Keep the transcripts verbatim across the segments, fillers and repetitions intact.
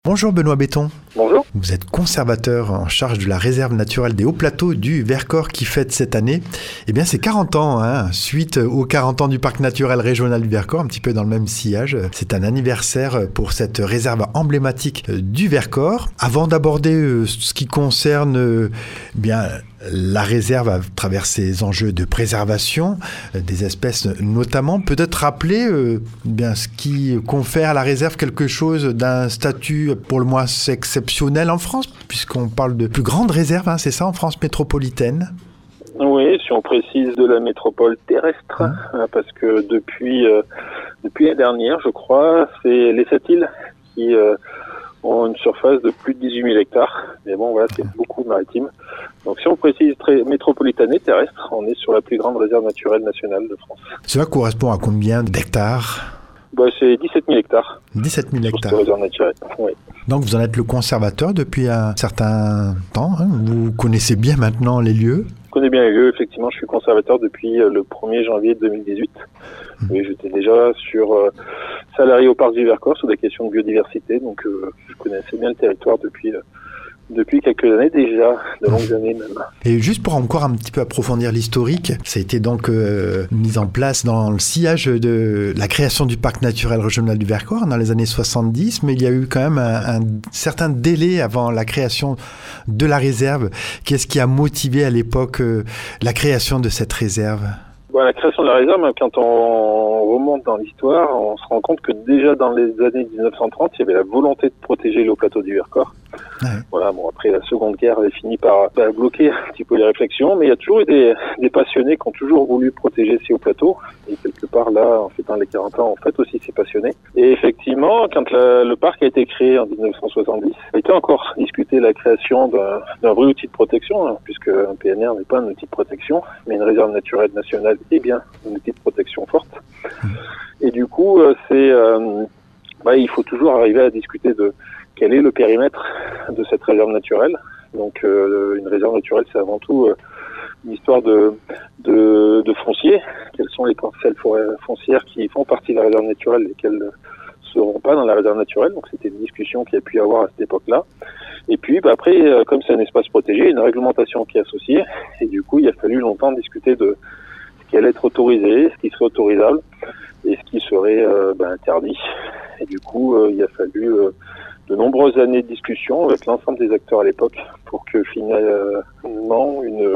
Bonjour Benoît Béton. Bonjour. Vous êtes conservateur en charge de la réserve naturelle des Hauts Plateaux du Vercors qui fête cette année, eh bien c'est quarante ans, hein, suite aux quarante ans du parc naturel régional du Vercors, un petit peu dans le même sillage. C'est un anniversaire pour cette réserve emblématique du Vercors. Avant d'aborder ce qui concerne euh, bien la réserve à travers ses enjeux de préservation des espèces notamment, peut-être rappeler euh, bien ce qui confère à la réserve quelque chose d'un statut pour le moins exceptionnel en France, puisqu'on parle de plus grande réserve, hein, c'est ça, en France métropolitaine? Oui, si on précise de la métropole terrestre, mmh. hein, parce que depuis euh, depuis l'année dernière, je crois, c'est les sept îles qui euh, ont une surface de plus de dix-huit mille hectares. Mais bon, voilà, c'est mmh. beaucoup de maritime. Donc si on précise très métropolitaine et terrestre, on est sur la plus grande réserve naturelle nationale de France. Cela correspond à combien d'hectares? Bah, c'est dix-sept mille hectares. dix-sept mille hectares. Sur cette réserve naturelle, oui. Donc vous en êtes le conservateur depuis un certain temps, hein. Vous connaissez bien maintenant les lieux? Je connais bien les lieux, effectivement, je suis conservateur depuis le premier janvier deux mille dix-huit. Mmh. Oui, j'étais déjà sur euh, salarié au parc du Vercors sur des questions de biodiversité, donc euh, je connaissais bien le territoire depuis... Euh, Depuis quelques années déjà, de longues années même. Et juste pour encore un petit peu approfondir l'historique, ça a été donc euh, mis en place dans le sillage de la création du parc naturel régional du Vercors dans les années soixante-dix, mais il y a eu quand même un, un certain délai avant la création de la réserve. Qu'est-ce qui a motivé à l'époque euh, la création de cette réserve ? Bon, la création de la réserve, quand on remonte dans l'histoire, on se rend compte que déjà dans les années dix-neuf cent trente, il y avait la volonté de protéger les hauts plateaux du Vercors. Ouais. Voilà, bon, après la Seconde Guerre avait fini par, par bloquer un petit peu les réflexions, mais il y a toujours eu des, des passionnés qui ont toujours voulu protéger ces hauts plateaux. Et quelque part là, en fêtant les quarante ans, on fête aussi ces passionnés. Et effectivement, quand la, le parc a été créé en dix-neuf cent soixante-dix, il a été encore discuté la création d'un, d'un vrai outil de protection, hein, puisque un P N R n'est pas un outil de protection, mais une réserve naturelle nationale est bien un outil de protection forte. Mmh. Et du coup, c'est, euh, bah, il faut toujours arriver à discuter de quel est le périmètre de cette réserve naturelle. Donc euh, une réserve naturelle, c'est avant tout euh, une histoire de, de, de foncier. Quelles sont les parcelles foncières qui font partie de la réserve naturelle, lesquelles ne seront pas dans la réserve naturelle. Donc c'était une discussion qu'il y a pu y avoir à cette époque-là. Et puis bah, après, euh, comme c'est un espace protégé, il y a une réglementation qui est associée. Et du coup, il a fallu longtemps discuter de ce qui allait être autorisé, ce qui serait autorisable et ce qui serait euh, bah, interdit. Et du coup, euh, il a fallu... Euh, de nombreuses années de discussion avec l'ensemble des acteurs à l'époque pour que finalement une,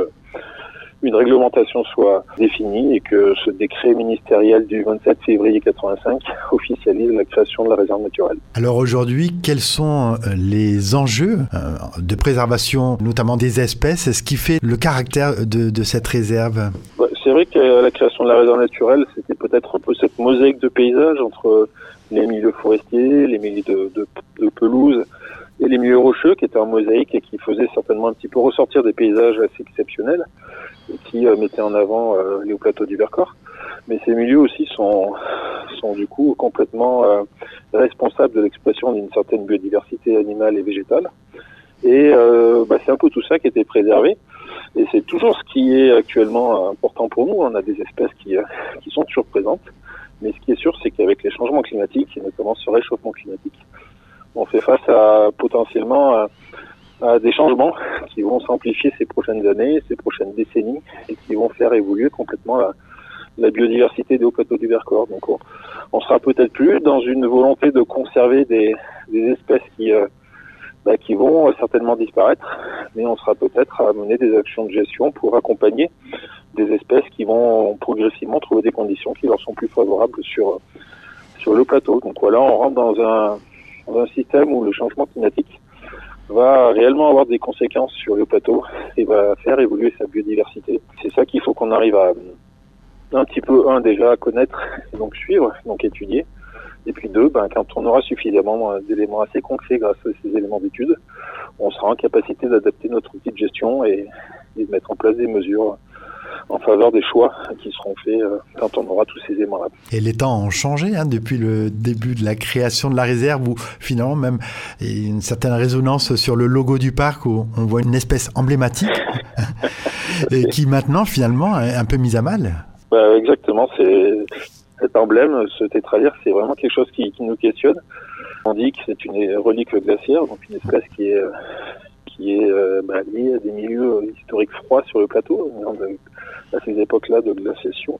une réglementation soit définie et que ce décret ministériel du vingt-sept février quatre-vingt-cinq officialise la création de la réserve naturelle. Alors aujourd'hui, quels sont les enjeux de préservation, notamment des espèces? Ce qui fait le caractère de, de cette réserve? C'est vrai que la création de la réserve naturelle, c'était peut-être un peu cette mosaïque de paysages entre les milieux forestiers, les milieux de, de, de pelouse et les milieux rocheux qui étaient en mosaïque et qui faisaient certainement un petit peu ressortir des paysages assez exceptionnels et qui euh, mettaient en avant euh, les hauts plateaux du Vercors. Mais ces milieux aussi sont, sont du coup complètement euh, responsables de l'expression d'une certaine biodiversité animale et végétale. Et euh, bah, c'est un peu tout ça qui a été préservé. Et c'est toujours ce qui est actuellement important pour nous. On a des espèces qui, euh, qui sont toujours présentes. Mais ce qui est sûr, c'est qu'avec les changements climatiques, et notamment ce réchauffement climatique, on fait face à potentiellement à, à des changements qui vont s'amplifier ces prochaines années, ces prochaines décennies, et qui vont faire évoluer complètement la, la biodiversité des hauts plateaux du Vercors. Donc on, on sera peut-être plus dans une volonté de conserver des, des espèces qui, euh, bah, qui vont certainement disparaître, mais on sera peut-être à mener des actions de gestion pour accompagner des espèces qui vont progressivement trouver des conditions qui leur sont plus favorables sur sur le plateau. Donc voilà, on rentre dans un, dans un système où le changement climatique va réellement avoir des conséquences sur le plateau et va faire évoluer sa biodiversité. C'est ça qu'il faut qu'on arrive à un petit peu, un, déjà à connaître, et donc suivre, donc étudier. Et puis deux, ben, quand on aura suffisamment d'éléments assez concrets grâce à ces éléments d'étude, on sera en capacité d'adapter notre outil de gestion et, et de mettre en place des mesures en faveur des choix qui seront faits euh, quand on aura tous ces éléments-là. Et les temps ont changé hein, depuis le début de la création de la réserve où finalement même il y a une certaine résonance sur le logo du parc où on voit une espèce emblématique et qui maintenant finalement est un peu mise à mal. Bah, exactement, c'est cet emblème, ce tétralyre, c'est vraiment quelque chose qui, qui nous questionne. On dit que c'est une relique glaciaire, donc une espèce qui est qui est euh, bah, liée à des milieux historiques froids sur le plateau, à ces époques-là de glaciation.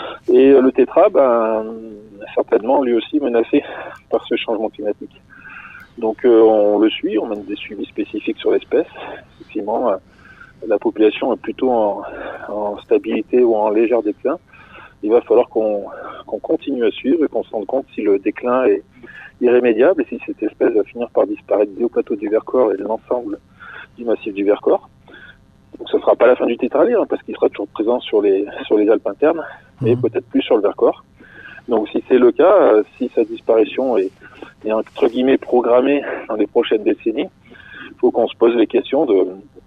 Et le tétra, ben, certainement lui aussi menacé par ce changement climatique. Donc euh, on le suit, on mène des suivis spécifiques sur l'espèce. Effectivement, euh, la population est plutôt en, en stabilité ou en légère déclin. Il va falloir qu'on, qu'on continue à suivre et qu'on se rende compte si le déclin est irrémédiable et si cette espèce va finir par disparaître du haut-plateau du Vercors et de l'ensemble du massif du Vercors. Donc ce ne sera pas la fin du tétralyre, hein, parce qu'il sera toujours présent sur les sur les Alpes internes, mais mmh. peut-être plus sur le Vercors. Donc si c'est le cas, euh, si sa disparition est, est entre guillemets programmée dans les prochaines décennies, il faut qu'on se pose les questions de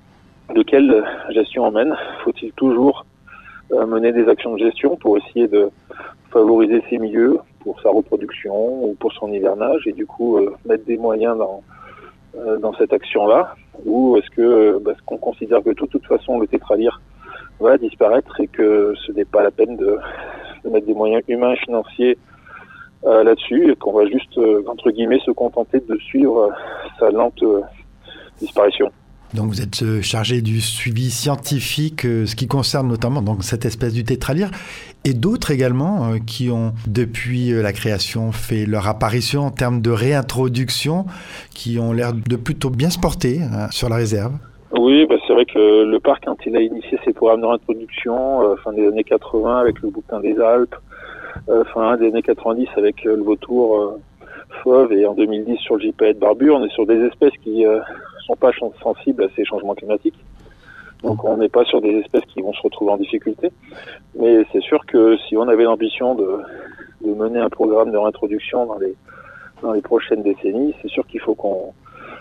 de quelle gestion on mène. Faut-il toujours euh, mener des actions de gestion pour essayer de favoriser ces milieux pour sa reproduction ou pour son hivernage et du coup euh, mettre des moyens dans euh, dans cette action-là, ou est-ce que parce qu'on considère que de toute façon le tétralyre va disparaître et que ce n'est pas la peine de, de mettre des moyens humains et financiers euh, là-dessus et qu'on va juste euh, entre guillemets se contenter de suivre euh, sa lente euh, disparition. Donc vous êtes chargé du suivi scientifique, euh, ce qui concerne notamment donc, cette espèce du tétralyre, et d'autres également euh, qui ont, depuis euh, la création, fait leur apparition en termes de réintroduction, qui ont l'air de plutôt bien se porter hein, sur la réserve. Oui, bah c'est vrai que le parc, quand il a initié ses programmes de réintroduction, euh, fin des années quatre-vingts avec le bouquetin des Alpes, euh, fin des années quatre-vingt-dix avec euh, le vautour euh, fauve et en deux mille dix sur le gypaète barbu, on est sur des espèces qui euh, sont pas sensibles à ces changements climatiques. Donc on n'est pas sur des espèces qui vont se retrouver en difficulté. Mais c'est sûr que si on avait l'ambition de, de mener un programme de réintroduction dans les dans les prochaines décennies, c'est sûr qu'il faut qu'on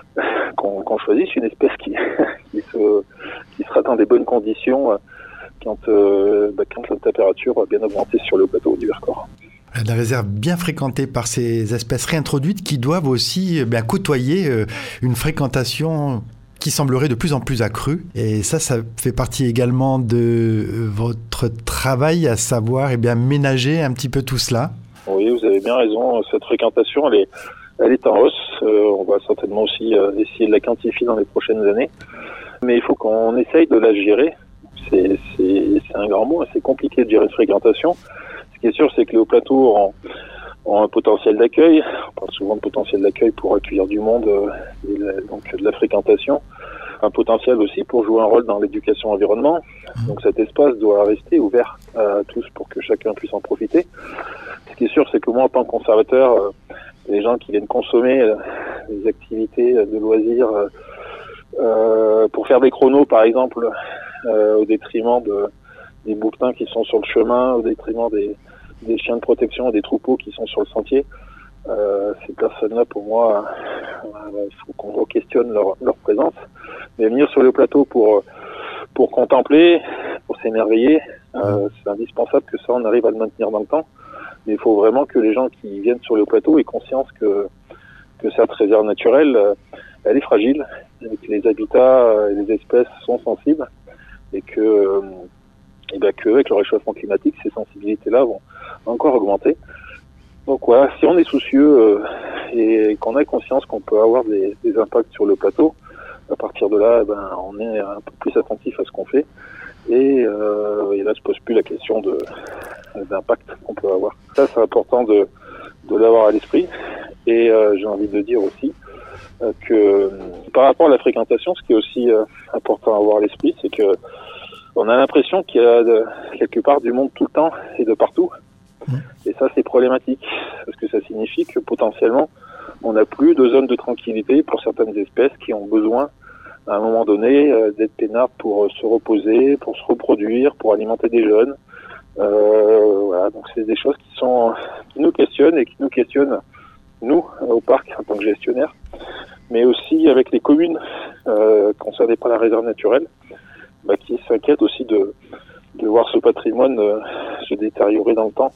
qu'on, qu'on choisisse une espèce qui qui, se, qui sera dans des bonnes conditions quand, euh, bah, quand la température va bien augmenter sur le plateau du Vercors. La réserve bien fréquentée par ces espèces réintroduites qui doivent aussi bien côtoyer une fréquentation qui semblerait de plus en plus accrue. Et ça, ça fait partie également de votre travail, à savoir eh bien, ménager un petit peu tout cela. Oui, vous avez bien raison. Cette fréquentation, elle est, elle est en hausse. Euh, on va certainement aussi euh, essayer de la quantifier dans les prochaines années. Mais il faut qu'on essaye de la gérer. C'est, c'est, c'est un grand mot, c'est compliqué de gérer une fréquentation. Ce qui est sûr, c'est que les hauts plateaux ont, ont un potentiel d'accueil. On parle souvent de potentiel d'accueil pour accueillir du monde, euh, et la, donc de la fréquentation. Un potentiel aussi pour jouer un rôle dans l'éducation environnement. Donc cet espace doit rester ouvert à tous pour que chacun puisse en profiter. Ce qui est sûr, c'est que moi, en tant que conservateur, euh, les gens qui viennent consommer euh, des activités de loisirs euh, euh, pour faire des chronos, par exemple, euh, au détriment de, des bouquetins qui sont sur le chemin, au détriment des des chiens de protection et des troupeaux qui sont sur le sentier. Euh, ces personnes-là, pour moi, il euh, faut qu'on questionne leur, leur présence. Mais venir sur le plateau pour pour contempler, pour s'émerveiller, euh, c'est indispensable que ça, on arrive à le maintenir dans le temps. Mais il faut vraiment que les gens qui viennent sur le plateau aient conscience que que cette réserve naturelle, euh, elle est fragile, et que les habitats et les espèces sont sensibles, et que euh, et ben que avec le réchauffement climatique, ces sensibilités-là vont encore augmenter. Donc voilà, si on est soucieux euh, et qu'on a conscience qu'on peut avoir des, des impacts sur le plateau, à partir de là, ben, on est un peu plus attentif à ce qu'on fait. Et, euh, et là, se pose plus la question de d'impact qu'on peut avoir. Ça, c'est important de, de l'avoir à l'esprit. Et euh, j'ai envie de dire aussi euh, que par rapport à la fréquentation, ce qui est aussi euh, important à avoir à l'esprit, c'est que on a l'impression qu'il y a de, quelque part du monde tout le temps et de partout. Et ça, c'est problématique, parce que ça signifie que potentiellement, on n'a plus de zone de tranquillité pour certaines espèces qui ont besoin, à un moment donné, euh, d'être peinards pour euh, se reposer, pour se reproduire, pour alimenter des jeunes. Euh, voilà, donc c'est des choses qui sont qui nous questionnent et qui nous questionnent, nous, au parc, en tant que gestionnaires, mais aussi avec les communes euh, concernées par la réserve naturelle, bah, qui s'inquiètent aussi de de voir ce patrimoine euh, se détériorer dans le temps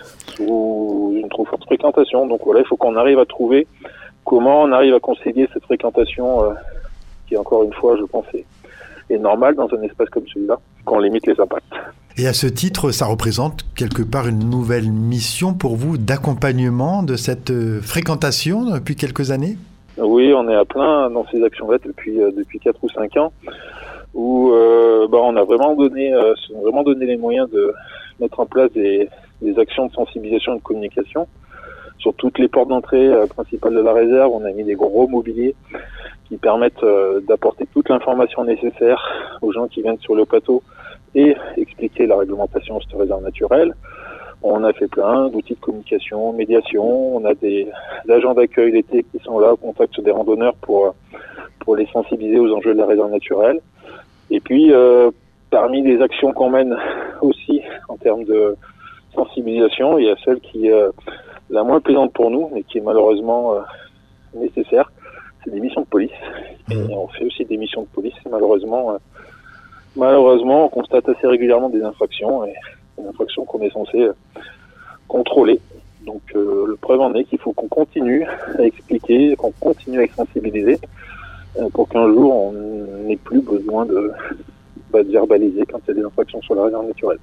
sous une trop forte fréquentation. Donc voilà, il faut qu'on arrive à trouver comment on arrive à concilier cette fréquentation euh, qui, encore une fois, je pense, est, est normale dans un espace comme celui-là, qu'on limite les impacts. Et à ce titre, ça représente quelque part une nouvelle mission pour vous d'accompagnement de cette fréquentation depuis quelques années ? Oui, on est à plein dans ces actions-là depuis euh, depuis quatre ou cinq ans, où euh, bah, on a vraiment donné euh, vraiment donné les moyens de mettre en place des, des actions de sensibilisation et de communication sur toutes les portes d'entrée euh, principales de la réserve. On a mis des gros mobiliers qui permettent euh, d'apporter toute l'information nécessaire aux gens qui viennent sur le plateau et expliquer la réglementation de cette réserve naturelle. On a fait plein d'outils de communication, médiation. On a des agents d'accueil l'été qui sont là au contact des randonneurs pour pour les sensibiliser aux enjeux de la réserve naturelle. Et puis, euh, parmi les actions qu'on mène aussi en termes de sensibilisation, il y a celle qui est euh, la moins plaisante pour nous, mais qui est malheureusement euh, nécessaire. C'est des missions de police. Et on fait aussi des missions de police. Et malheureusement, euh, malheureusement, on constate assez régulièrement des infractions. Et des infractions qu'on est censé euh, contrôler. Donc, euh, le preuve en est qu'il faut qu'on continue à expliquer, qu'on continue à sensibiliser euh, pour qu'un jour, on n'ait plus besoin de, bah, de verbaliser quand il y a des infractions sur la réserve naturelle.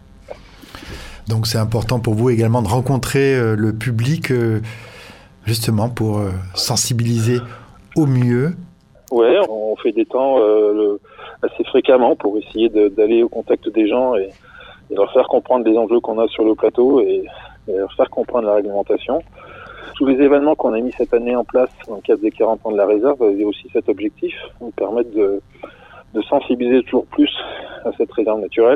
Donc, c'est important pour vous également de rencontrer euh, le public, euh, justement, pour euh, sensibiliser au mieux. Ouais, on fait des temps euh, le, assez fréquemment pour essayer de, d'aller au contact des gens et et leur faire comprendre les enjeux qu'on a sur le plateau et, et leur faire comprendre la réglementation. Tous les événements qu'on a mis cette année en place dans le cadre des quarante ans de la réserve avaient aussi cet objectif, nous permettre de, de sensibiliser toujours plus à cette réserve naturelle.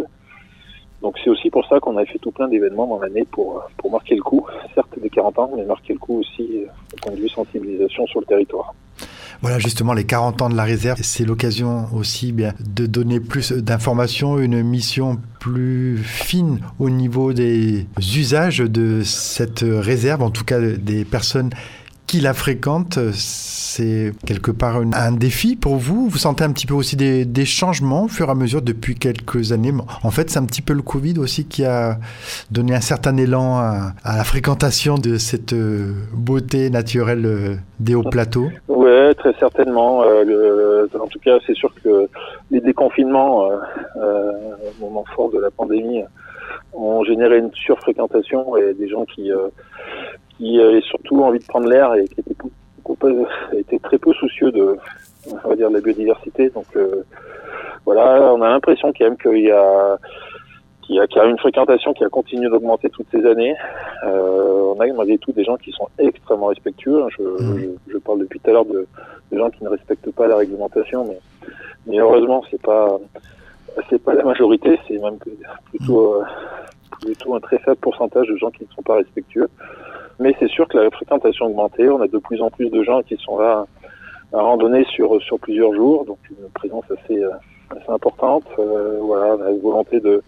Donc c'est aussi pour ça qu'on a fait tout plein d'événements dans l'année pour, pour marquer le coup, certes des quarante ans, mais marquer le coup aussi au point de vue sensibilisation sur le territoire. Voilà, justement, les quarante ans de la réserve, c'est l'occasion aussi bien de donner plus d'informations, une mission plus fine au niveau des usages de cette réserve, en tout cas des personnes qui la fréquentent. C'est quelque part une, un défi pour vous. Vous sentez un petit peu aussi des, des changements au fur et à mesure depuis quelques années. En fait, c'est un petit peu le Covid aussi qui a donné un certain élan à, à la fréquentation de cette beauté naturelle des hauts plateaux. Ouais, très certainement. Euh, le, en tout cas, c'est sûr que les déconfinements, euh, euh, au moment fort de la pandémie, ont généré une surfréquentation et des gens qui euh, qui avaient surtout envie de prendre l'air et qui étaient, étaient très peu soucieux de, on va dire, de la biodiversité. Donc euh, voilà, on a l'impression quand même qu'il y a qu'il y a, qu'il y a une fréquentation qui a continué d'augmenter toutes ces années. Euh, on a malgré tout des gens qui sont extrêmement respectueux. Je, mmh. je, je parle depuis tout à l'heure de, de gens qui ne respectent pas la réglementation, mais, mais heureusement c'est pas c'est pas la majorité, c'est même plutôt euh, plutôt un très faible pourcentage de gens qui ne sont pas respectueux. Mais c'est sûr que la fréquentation a augmenté. On a de plus en plus de gens qui sont là à randonner sur sur plusieurs jours, donc une présence assez assez importante. Euh, voilà, on a la volonté de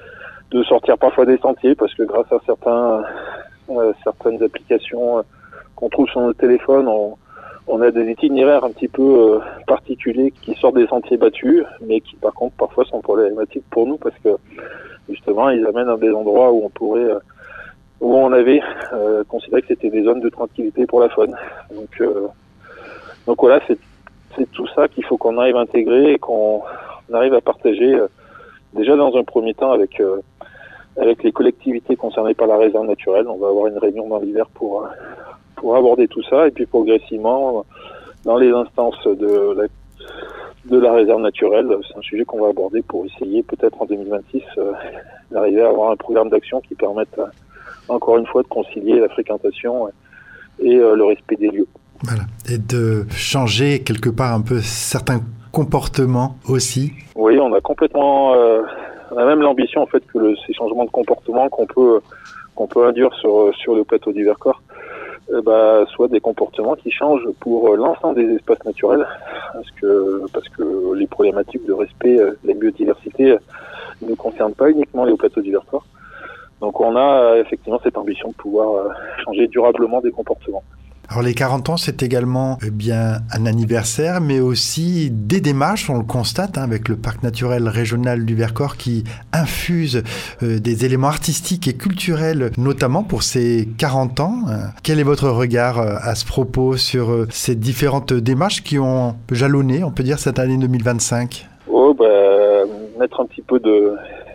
de sortir parfois des sentiers parce que grâce à certains euh, certaines applications qu'on trouve sur notre téléphone, on, on a des itinéraires un petit peu euh, particuliers qui sortent des sentiers battus, mais qui par contre parfois sont problématiques pour nous parce que justement ils amènent à des endroits où on pourrait euh, où on avait euh, considéré que c'était des zones de tranquillité pour la faune. Donc euh, donc voilà, c'est c'est tout ça qu'il faut qu'on arrive à intégrer et qu'on arrive à partager euh, déjà dans un premier temps avec euh, avec les collectivités concernées par la réserve naturelle. On va avoir une réunion dans l'hiver pour pour aborder tout ça et puis progressivement dans les instances de la, de la réserve naturelle, c'est un sujet qu'on va aborder pour essayer peut-être en deux mille vingt-six euh, d'arriver à avoir un programme d'action qui permette euh, encore une fois de concilier la fréquentation et euh, le respect des lieux. Voilà, et de changer quelque part un peu certains comportements aussi. Oui, on a complètement euh, on a même l'ambition en fait que le, ces changements de comportement qu'on peut qu'on peut induire sur sur le plateau du Vercors euh, bah, soient des comportements qui changent pour l'ensemble des espaces naturels, parce que parce que les problématiques de respect de la biodiversité ne concernent pas uniquement les hauts plateaux du Vercors. Donc on a effectivement cette ambition de pouvoir changer durablement des comportements. Alors les quarante ans, c'est également eh bien un anniversaire, mais aussi des démarches, on le constate, hein, avec le parc naturel régional du Vercors qui infuse euh, des éléments artistiques et culturels, notamment pour ces quarante ans. Quel est votre regard euh, à ce propos sur euh, ces différentes démarches qui ont jalonné, on peut dire, cette année deux mille vingt-cinq ? Oh, bah, mettre un petit peu de,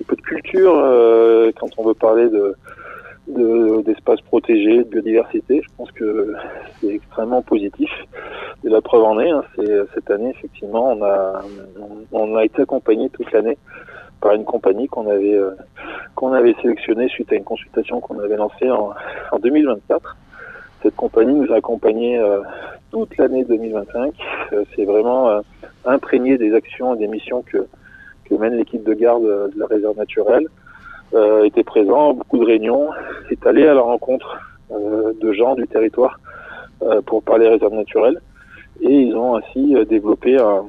peu de culture euh, quand on veut parler de, de d'espaces protégés, de biodiversité. Je pense que c'est extrêmement positif. Et la preuve en est, hein, c'est cette année effectivement, on a on a été accompagné toute l'année par une compagnie qu'on avait euh, qu'on avait sélectionnée suite à une consultation qu'on avait lancée en, en deux mille vingt-quatre. Cette compagnie nous a accompagnés euh, toute l'année deux mille vingt-cinq. Euh, c'est vraiment euh, imprégné des actions et des missions que, que mène l'équipe de garde de la réserve naturelle. Euh, était présent, beaucoup de réunions, est allé à la rencontre euh, de gens du territoire euh, pour parler réserve naturelle. Et ils ont ainsi euh, développé un,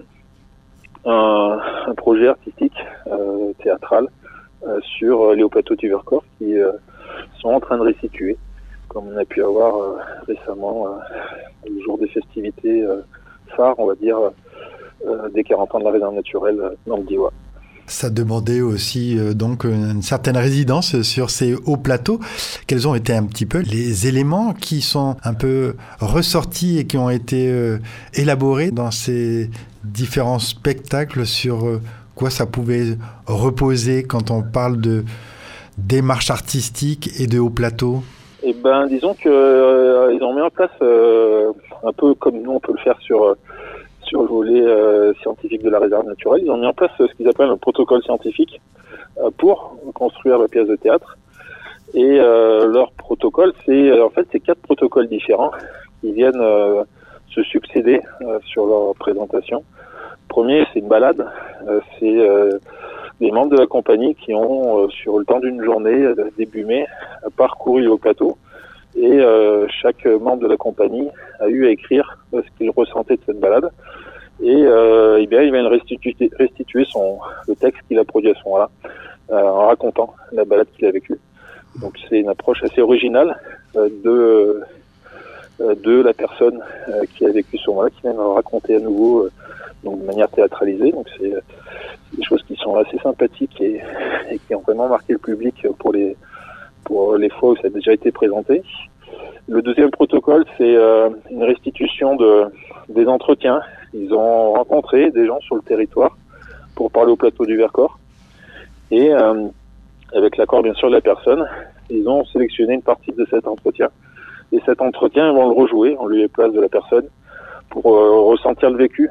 un, un projet artistique euh, théâtral euh, sur euh, les hauts plateaux du Vercors qui euh, sont en train de restituer, comme on a pu avoir euh, récemment euh, le jour des festivités euh, phares, on va dire, euh, des quarante ans de la réserve naturelle euh, dans le Diois. Ça demandait aussi euh, donc une certaine résidence sur ces hauts plateaux. Quels ont été un petit peu les éléments qui sont un peu ressortis et qui ont été euh, élaborés dans ces différents spectacles, sur euh, quoi ça pouvait reposer quand on parle de démarche artistique et de hauts plateaux? Eh ben, disons que euh, ils ont mis en place euh, un peu comme nous on peut le faire sur euh, sur le volet euh, scientifique de la réserve naturelle. Ils ont mis en place euh, ce qu'ils appellent un protocole scientifique euh, pour construire la pièce de théâtre. Et euh, leur protocole, c'est euh, en fait c'est quatre protocoles différents qui viennent euh, se succéder euh, sur leur présentation. Le premier, c'est une balade. Euh, c'est euh, des membres de la compagnie qui ont, euh, sur le temps d'une journée, euh, début mai, parcouru au plateau. Et euh, chaque membre de la compagnie a eu à écrire euh, ce qu'il ressentait de cette balade. Et, euh, eh bien, il va restituer, restituer son, le texte qu'il a produit à ce moment-là, euh, en racontant la balade qu'il a vécue. Donc c'est une approche assez originale euh, de, euh, de la personne euh, qui a vécu ce moment-là, qui vient raconter à nouveau euh, donc de manière théâtralisée. Donc c'est des choses qui sont assez sympathiques et, et qui ont vraiment marqué le public pour les pour les fois où ça a déjà été présenté. Le deuxième protocole, c'est euh, une restitution de des entretiens. Ils ont rencontré des gens sur le territoire pour parler au plateau du Vercors. Et euh, avec l'accord bien sûr de la personne, ils ont sélectionné une partie de cet entretien. Et cet entretien, ils vont le rejouer en lieu et place de la personne pour euh, ressentir le vécu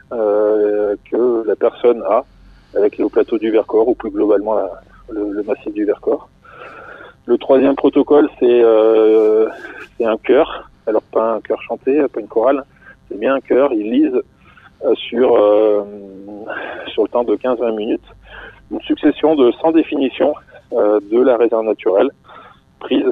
euh, que la personne a avec les hauts plateaux du Vercors ou plus globalement la, le, le massif du Vercors. Le troisième protocole, c'est euh, c'est un chœur. Alors pas un chœur chanté, pas une chorale, c'est bien un chœur. Ils lisent euh, sur euh, sur le temps de quinze à vingt minutes une succession de cent définitions euh, de la réserve naturelle prise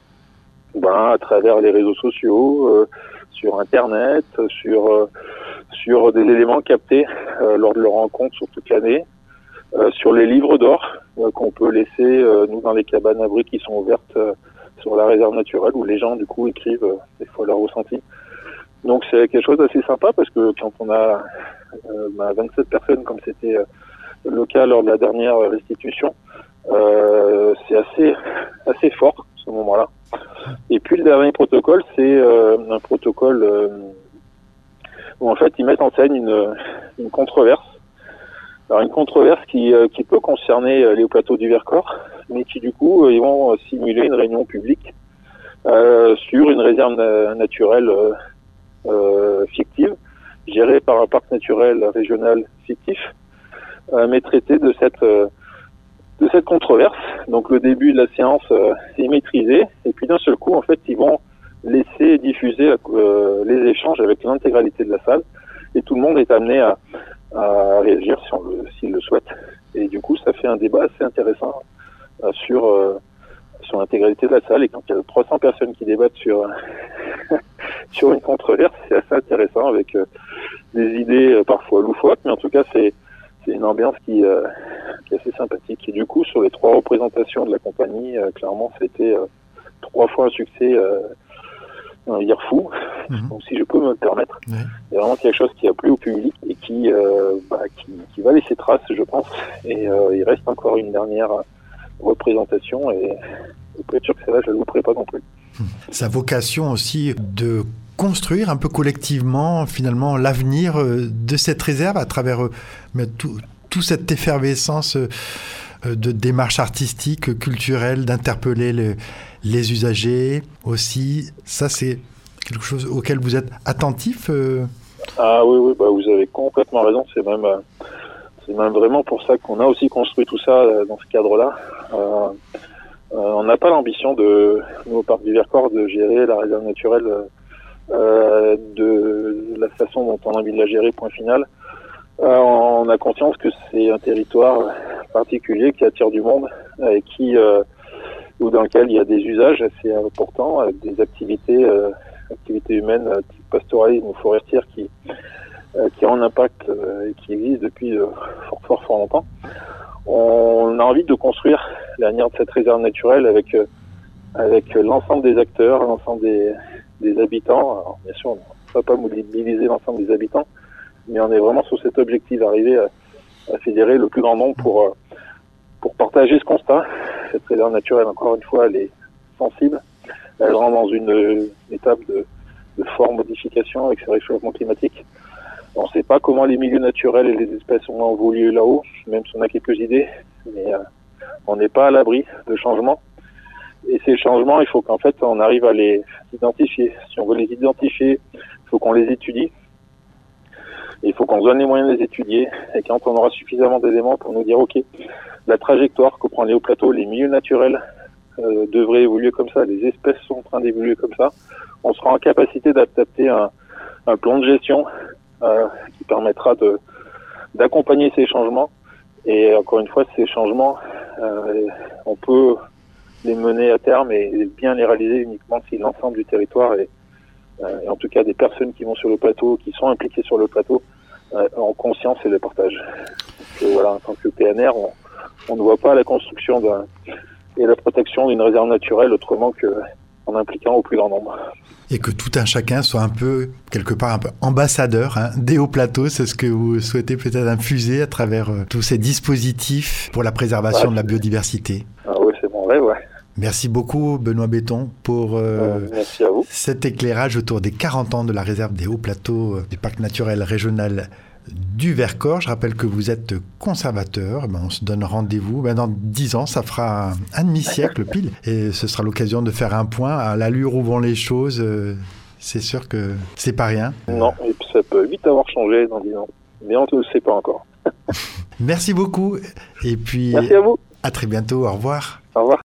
ben, à travers les réseaux sociaux, euh, sur Internet, sur euh, sur des éléments captés euh, lors de leur rencontre sur toute l'année. Euh, sur les livres d'or euh, qu'on peut laisser euh, nous dans les cabanes abris qui sont ouvertes euh, sur la réserve naturelle où les gens du coup écrivent euh, des fois leur ressenti. Donc c'est quelque chose d'assez sympa parce que quand on a euh, bah, vingt-sept personnes comme c'était euh, le cas lors de la dernière restitution, euh, c'est assez assez fort ce moment-là. Et puis le dernier protocole, c'est euh, un protocole euh, où en fait ils mettent en scène une, une controverse. Alors une controverse qui, euh, qui peut concerner euh, les hauts plateaux du Vercors, mais qui du coup euh, ils vont euh, simuler une réunion publique euh, sur une réserve na- naturelle euh, euh, fictive, gérée par un parc naturel régional fictif, euh, mais traité de cette euh, de cette controverse. Donc le début de la séance euh, est maîtrisé, et puis d'un seul coup en fait ils vont laisser diffuser euh, les échanges avec l'intégralité de la salle, et tout le monde est amené à à réagir si on le, s'il le souhaite. Et du coup, ça fait un débat assez intéressant euh, sur euh, sur l'intégralité de la salle. Et quand il y a trois cents personnes qui débattent sur sur une controverse, c'est assez intéressant avec euh, des idées euh, parfois loufoques, mais en tout cas, c'est c'est une ambiance qui, euh, qui est assez sympathique. Et du coup, sur les trois représentations de la compagnie, euh, clairement, c'était euh, trois fois un succès. Euh, on va dire fou, mmh. Donc si je peux me le permettre. Ouais. Il y a vraiment quelque chose qui a plu au public et qui, euh, bah, qui, qui va laisser trace, je pense. Et euh, il reste encore une dernière représentation et je peux être sûr que celle-là, je ne la louperai pas non plus. Sa vocation aussi de construire un peu collectivement, finalement, l'avenir de cette réserve à travers mais tout, toute cette effervescence de démarche artistique, culturelle, d'interpeller le, les usagers aussi. Ça, c'est quelque chose auquel vous êtes attentif euh... Ah oui, oui, bah vous avez complètement raison. C'est même, euh, c'est même vraiment pour ça qu'on a aussi construit tout ça euh, dans ce cadre-là. Euh, euh, on n'a pas l'ambition de, nous au Parc du Vercors, de gérer la réserve naturelle euh, de la façon dont on a envie de la gérer, point final. Euh, on a conscience que c'est un territoire particulier qui attire du monde et qui, euh, ou dans lequel il y a des usages assez importants, avec des activités, euh, activités humaines, type pastoralisme ou forestière, qui, euh, qui ont un impact euh, et qui existent depuis euh, fort, fort, fort longtemps. On a envie de construire l'avenir de cette réserve naturelle avec euh, avec l'ensemble des acteurs, l'ensemble des, des habitants. Alors, bien sûr, on ne va pas mobiliser l'ensemble des habitants, mais on est vraiment sur cet objectif d'arriver à, à fédérer le plus grand nombre pour pour partager ce constat. Cette réserve naturelle, encore une fois, elle est sensible. Elle rentre dans une, une étape de, de forte modification avec ce réchauffement climatique. On ne sait pas comment les milieux naturels et les espèces ont évolué là-haut, même si on a quelques idées, mais euh, on n'est pas à l'abri de changements. Et ces changements, il faut qu'en fait on arrive à les identifier. Si on veut les identifier, il faut qu'on les étudie. Il faut qu'on se donne les moyens de les étudier. Et quand on aura suffisamment d'éléments pour nous dire, ok, la trajectoire que prend les hauts plateaux, les milieux naturels euh, devraient évoluer comme ça, les espèces sont en train d'évoluer comme ça, on sera en capacité d'adapter un, un plan de gestion euh, qui permettra de d'accompagner ces changements. Et encore une fois, ces changements, euh, on peut les mener à terme et bien les réaliser uniquement si l'ensemble du territoire est, euh, et en tout cas des personnes qui vont sur le plateau, qui sont impliquées sur le plateau, euh, ont conscience et le partagent. Donc, voilà, en tant que P N R, on, on ne voit pas la construction d'un, et la protection d'une réserve naturelle autrement que en impliquant au plus grand nombre. Et que tout un chacun soit un peu, quelque part, un peu ambassadeur hein, des hauts plateaux. C'est ce que vous souhaitez peut-être infuser à travers euh, tous ces dispositifs pour la préservation ouais, de la biodiversité. Ah oui, c'est mon rêve, ouais. Merci beaucoup, Benoît Béton, pour euh, euh, merci à vous. cet éclairage autour des quarante ans de la réserve des hauts plateaux du parc naturel régional du Vercors. Je rappelle que vous êtes conservateur. Ben, on se donne rendez-vous. Ben, dans dix ans, ça fera un demi-siècle pile. Et ce sera l'occasion de faire un point à l'allure où vont les choses. C'est sûr que c'est pas rien. Non, et puis ça peut vite avoir changé dans dix ans. Mais on ne le sait pas encore. Merci beaucoup. Et puis, merci à vous. À très bientôt. Au revoir. Au revoir.